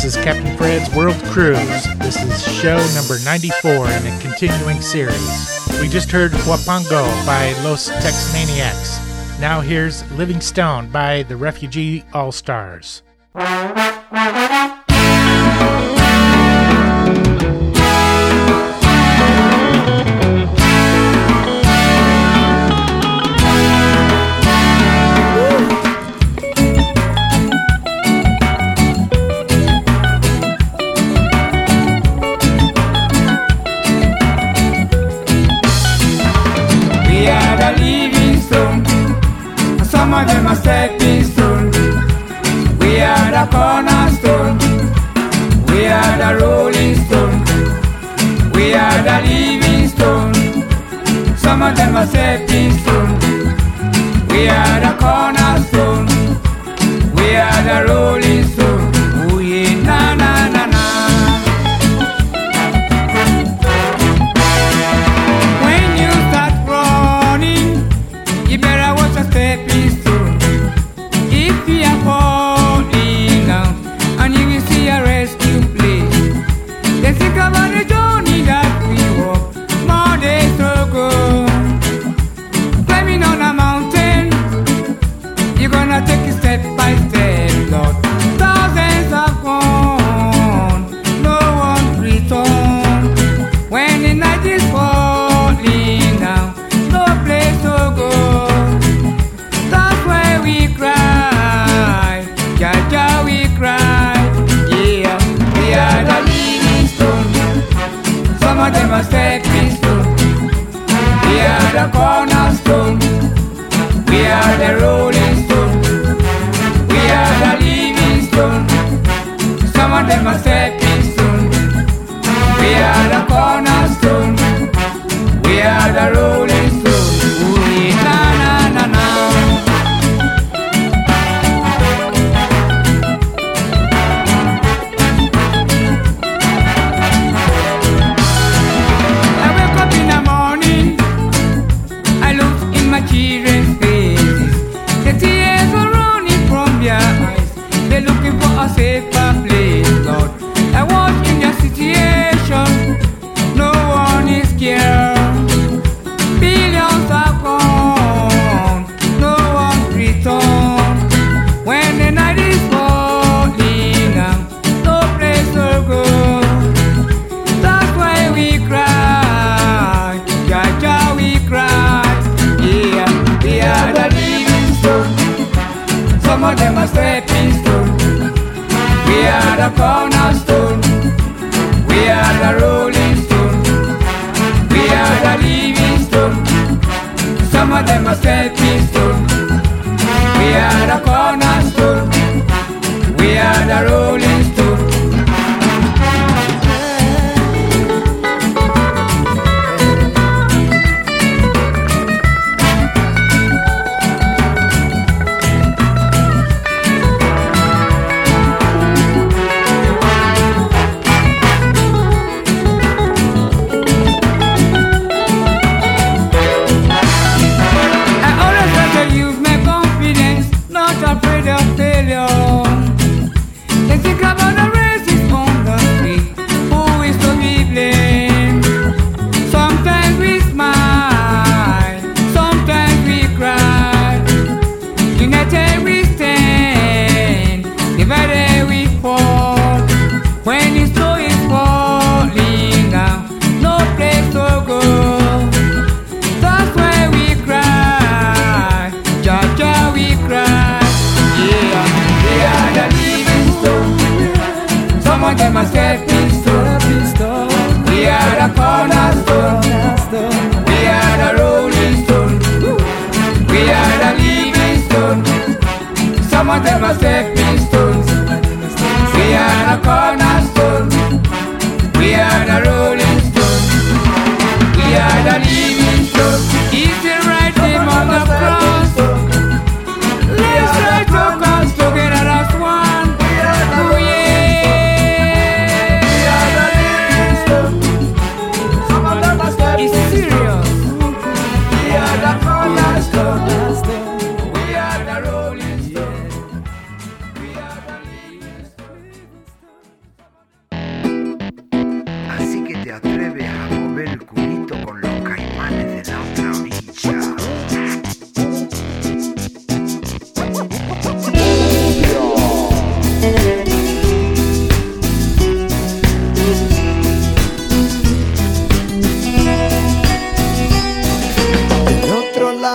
is Captain Fred's World Cruise. This is show number 94 in a continuing series. We just heard Huapango by Los Tex-Maniacs. Now here's Living Stone by the Refugee All-Stars. Some of them are stepping stone. We are the cornerstone. We are the rolling stone. We are the living stone. Some of them are stepping stone. We are the cornerstone. We are the rolling stone. Oh yeah, na na na na. When you start running, you better watch a stepping stone. If you are falling down, and you will see a rescue place, then think about the journey that we walk, more days to go. Climbing on a mountain, you're gonna take it step by step, Lord. Thousands have gone, no one return. When the night is falling down, no place to go. That's why we cry, Jaja we cry. Yeah, we are the living stone. Some of them are stepping stone. We are the cornerstone. We are the rolling stone. We are the living stone. Some of them are stepping stone. We are the cornerstone. We are the rolling stone. Ooh, na na na na. I wake up in the morning, I look in my children's faces. The tears are running from their eyes. They're looking for a safer place, Lord. I watch in their situation, no one is scared. Billions are gone, no one return. When the night is falling down, no place to go. That's why we cry, Jaja we cry. Yeah, we are the living stone. Some of them are stepping stone. We are the cornerstone. We are the rolling stone. We are the living stone. Some of them are stepping stone. We are the cornerstone. We are the rolling stone. I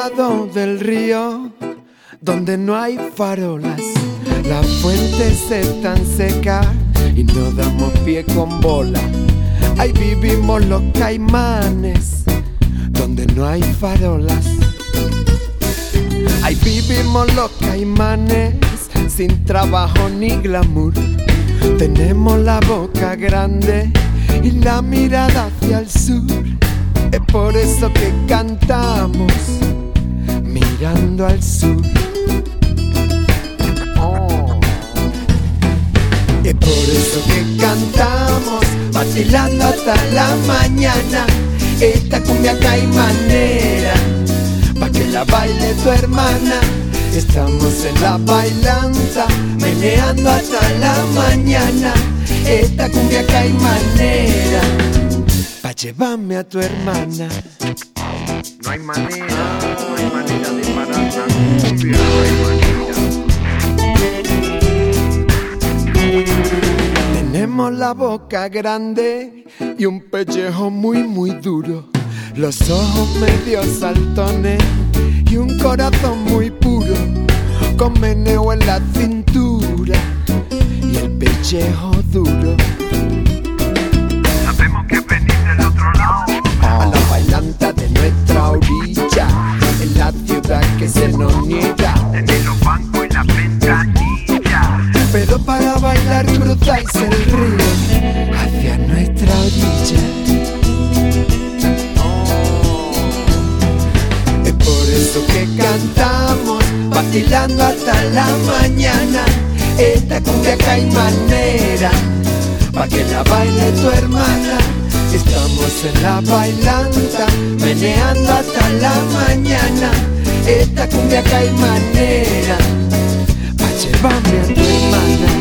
lado del río donde no hay farolas, las fuentes están secas y no damos pie con bola. Ahí vivimos los caimanes donde no hay farolas. Ahí vivimos los caimanes sin trabajo ni glamour. Tenemos la boca grande y la mirada hacia el sur. Es por eso que cantamos mirando al sur. Es por eso que cantamos vacilando hasta la mañana esta cumbia caimanera, pa' que la baile tu hermana. Estamos en la bailanza, meneando hasta la mañana esta cumbia caimanera, pa' llevarme a tu hermana. No hay manera de parar la cumbia, no hay manera. Tenemos la boca grande y un pellejo muy muy duro, los ojos medio saltones y un corazón muy puro, con meneo en la cintura y el pellejo duro. Sabemos que venís del otro lado, a la bailanta de nuestra orilla, en la ciudad que se nos niega, desde los bancos y las ventanillas. Pero para bailar cruzáis el río hacia nuestra orilla. Es por eso que cantamos vacilando hasta la mañana esta cumbia caimanera, pa' que la baile tu hermana. Estamos en la bailanta, meneando hasta la mañana esta cumbia caimanera, pa' llevarme a tu hermana.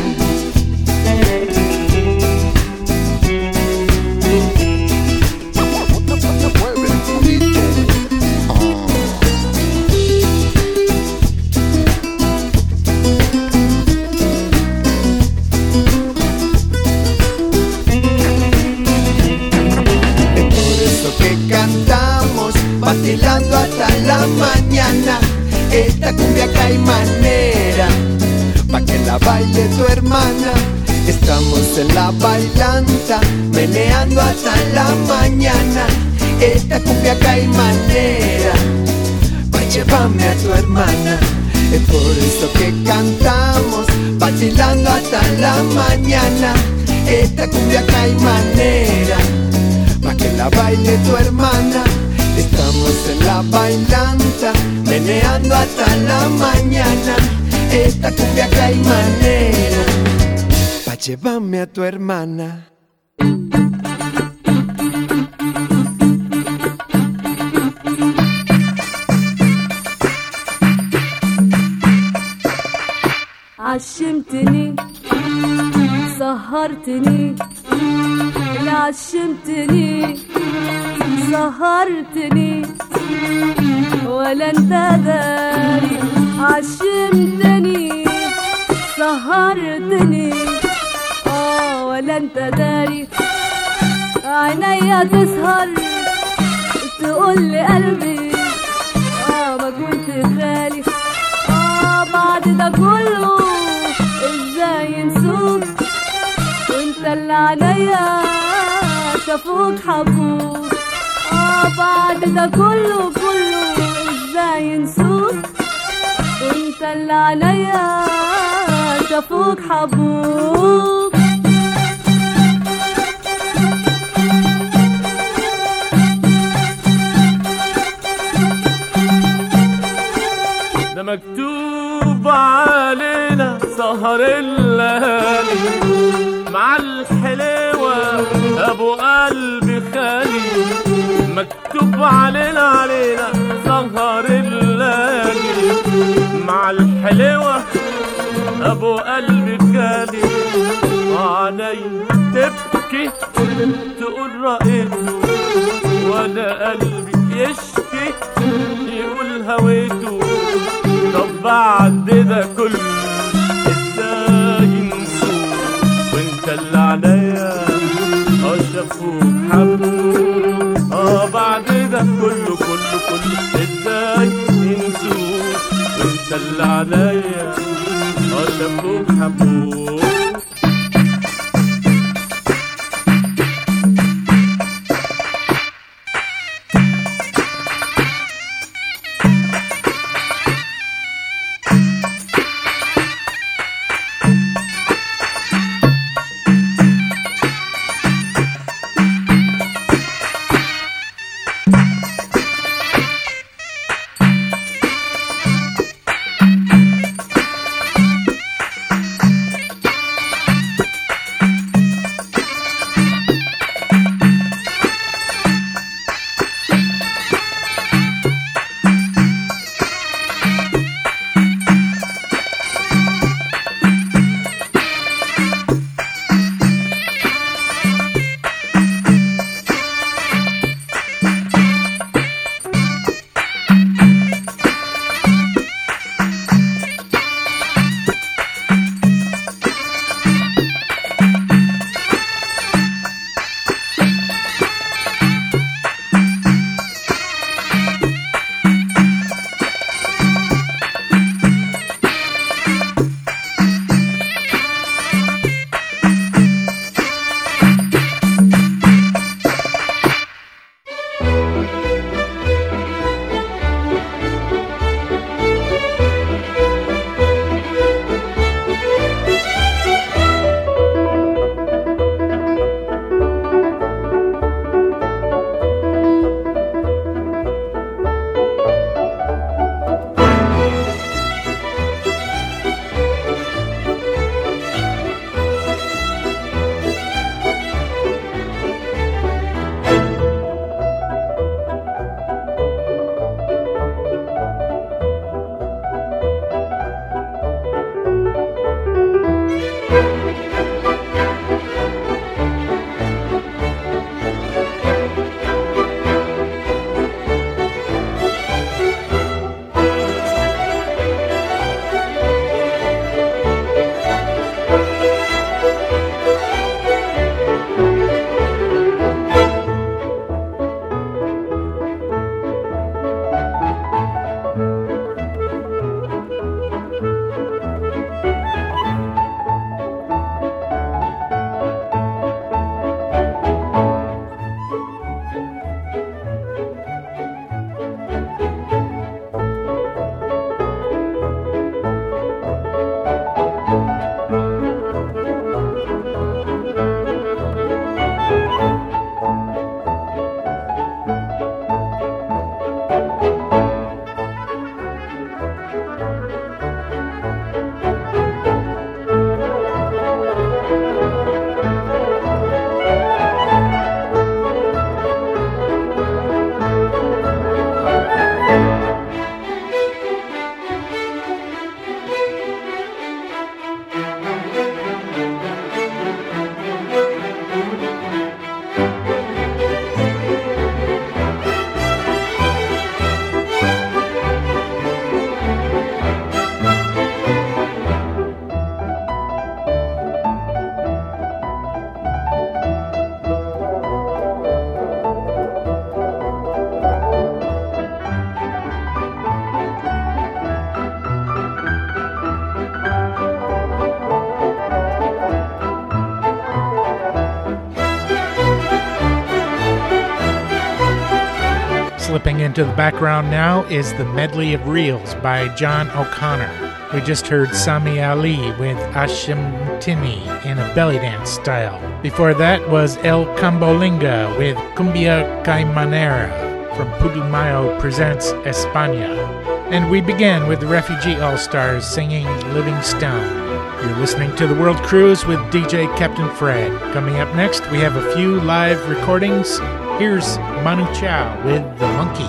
Vacilando hasta la mañana esta cumbia caimanera, pa' que la baile tu hermana. Estamos en la bailanta, meneando hasta la mañana esta cumbia caimanera, pa' llevarme a tu hermana. Es por eso que cantamos vacilando hasta la mañana esta cumbia caimanera, pa' que la baile tu hermana. Estamos en la bailanta, meneando hasta la mañana esta cumbia caimanera, pa' llevarme a tu hermana. عشمتني سهرتني عشمتني سهرتني ولا انت داري. عشمتني سهرتني ولا انت داري. عينيا تسهر تقول لي قلبي ما كنت خالي. بعد ده كله ازاي ينسوك وانت اللي عليا شافوك حبوك. بعد ده كله ازاي ينسوك وانت اللي عليا شافوك حبوك. ده مكتوب علينا سهر الليالي مع الحلوة ابو قلب خالي. مكتوب علينا سهر الليالي مع الحلوة ابو قلب خالي. عيني تبكي تقول رأيته وانا قلبي يشكي يقول هويته. طب بعد ده كله ازاي ينسوك وانت اللي عليا شافوك حبوك. بعد ده كله كله كله ازاي ينسوك وانت اللي عليا شافوك حبوك. Slipping into the background now is the Medley of Reels by John O'Connor. We just heard Sami Ali with Ashimtini in a belly dance style. Before that was El Cambolinga with Cumbia Caimanera from Putumayo Presents España. And we began with the Refugee All-Stars singing Living Stone. You're listening to The World Cruise with DJ Captain Fred. Coming up next, we have a few live recordings. Here's Manu Chao with The Monkey.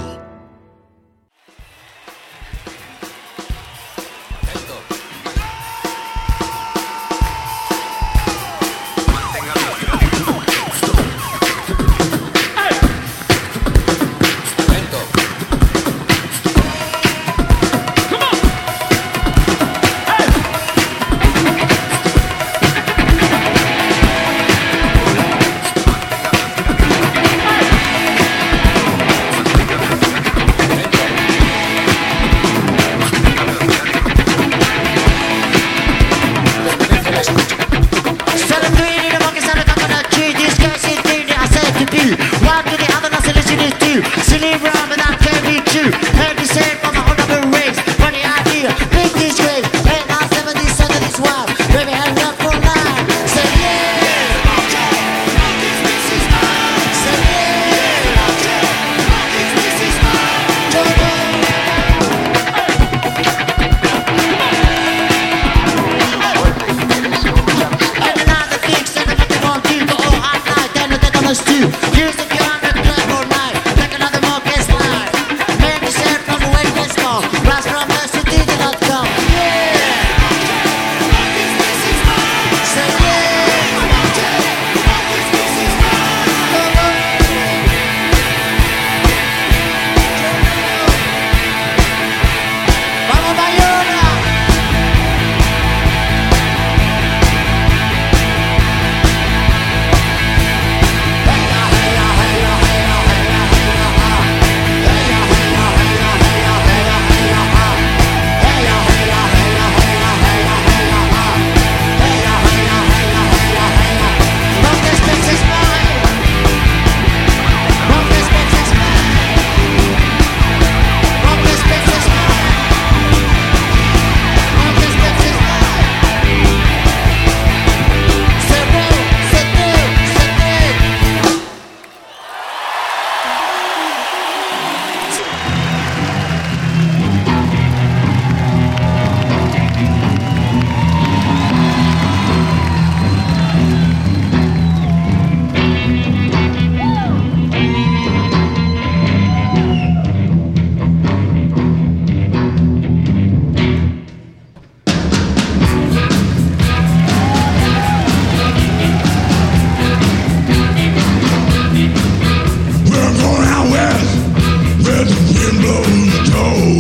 blows toll.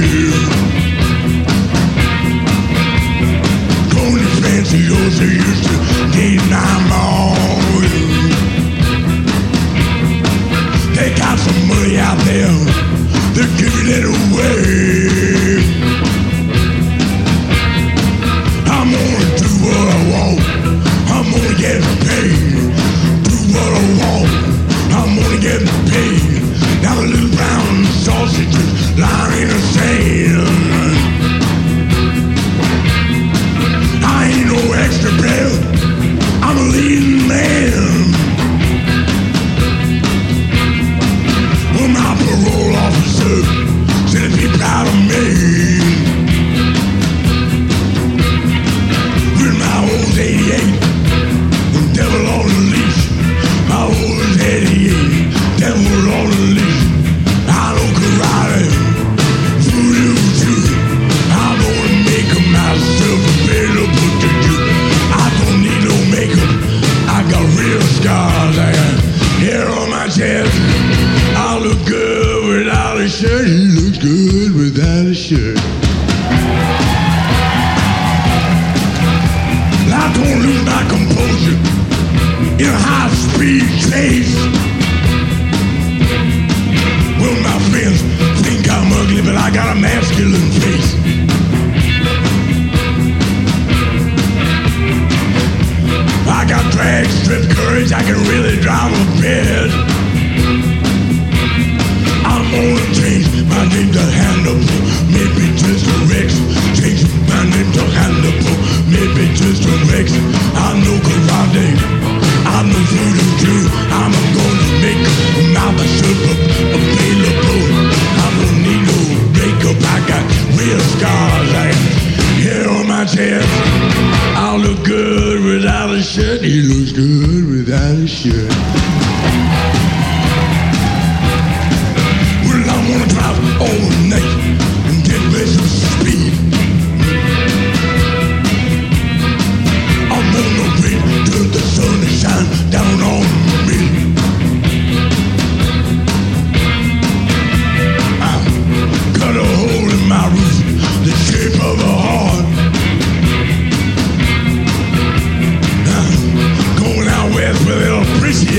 Going to fancy yours they used to date my mom. They got some money out there, they're giving it away. I'm gonna do what I want, I'm gonna get paid. Do what I want, I'm gonna get paid. Now the little brown sausages lying in the sand. I ain't no extra player, I'm a leading man. Well, my parole officer said he'd be proud of me. With my old 88, the devil on the leash. My old 88, devil on the leash. I don't karate, voodoo too. I'm gonna make myself available to you. I don't need no makeup, I got real scars. I got hair on my chest. I look good without a shirt. He looks good without a shirt. I don't lose my composure in a high-speed chase. Well, my friends think I'm ugly, but I got a masculine face. I got drag strip courage, I can really drive a bed. I'm gonna change my name to Hannibal, maybe just a Rex. Change my name to Hannibal, maybe just a Rex. I know karate, I know voodoo too. I'm gonna make myself available. I don't need no makeup, I got real scars. I got hair on my chest. I look good without a shirt. He looks good without a shirt. Well, I wanna drive all night and get some speed. I'm gonna wait till the sun shines down on me. I cut a hole in my roof, the shape of a heart. Going out west where they'll appreciate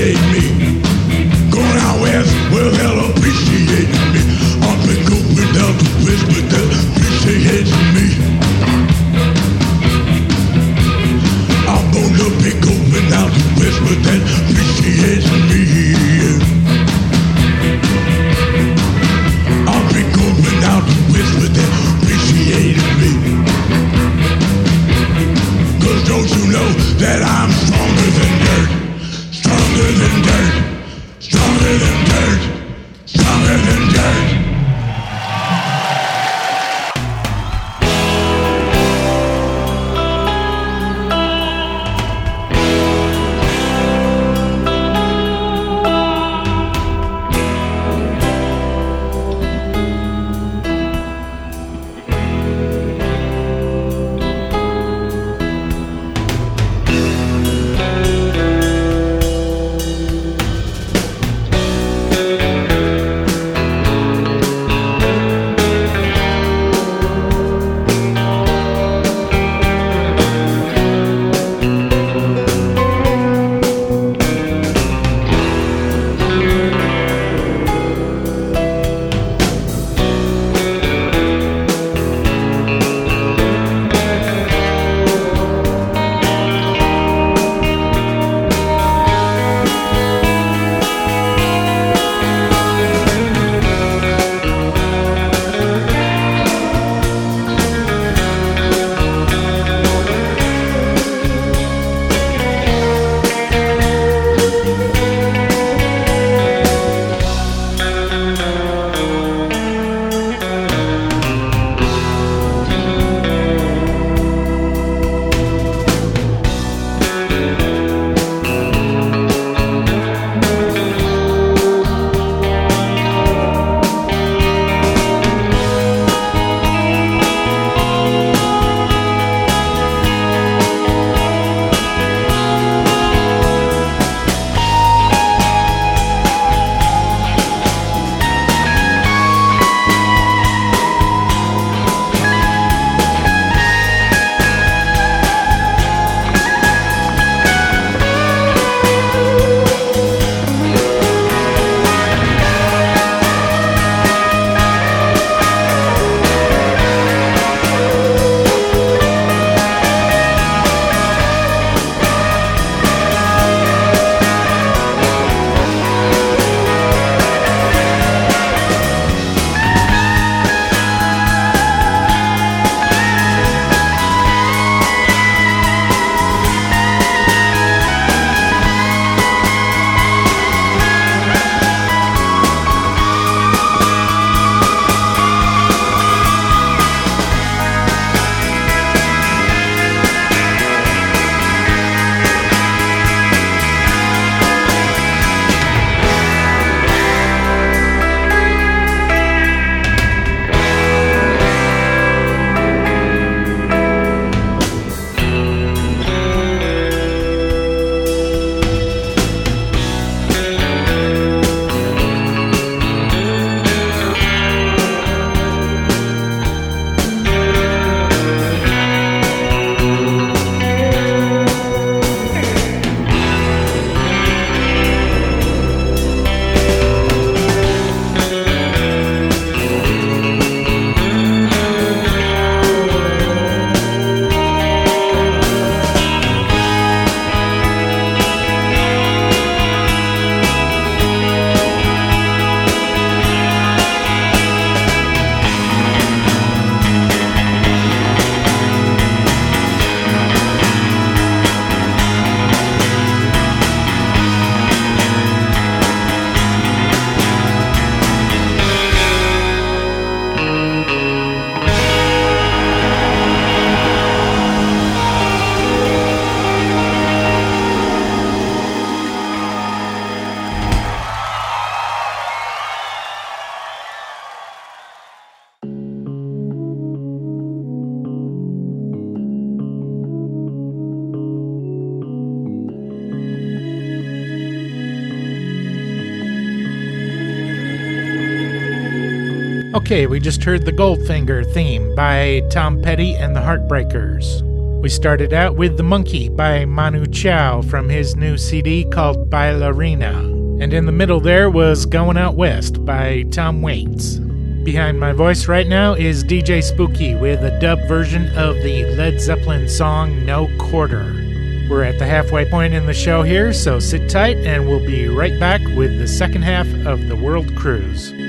Okay, we just heard the Goldfinger theme by Tom Petty and the Heartbreakers. We started out with The Monkey by Manu Chao from his new CD called Bailarina. And in the middle there was Going Out West by Tom Waits. Behind my voice right now is DJ Spooky with a dub version of the Led Zeppelin song No Quarter. We're at the halfway point in the show here, so sit tight and we'll be right back with the second half of the World Cruise.